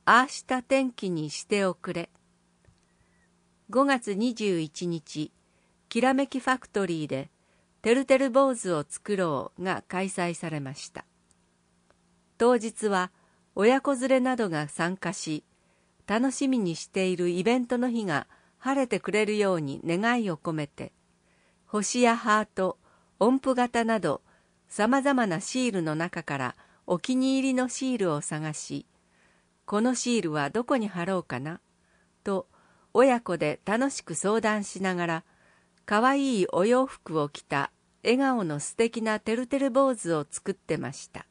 ああした天気にしておくれ。5月21日、きらめきファクトリーでてるてる坊主を作ろうが開催されました。当日は親子連れなどが参加し、楽しみにしているイベントの日が晴れてくれるように願いを込めて、星やハート、音符型などさまざまなシールの中からお気に入りのシールを探し、このシールはどこに貼ろうかなと親子で楽しく相談しながら、かわいいお洋服を着た笑顔の素敵なてるてる坊主を作ってました。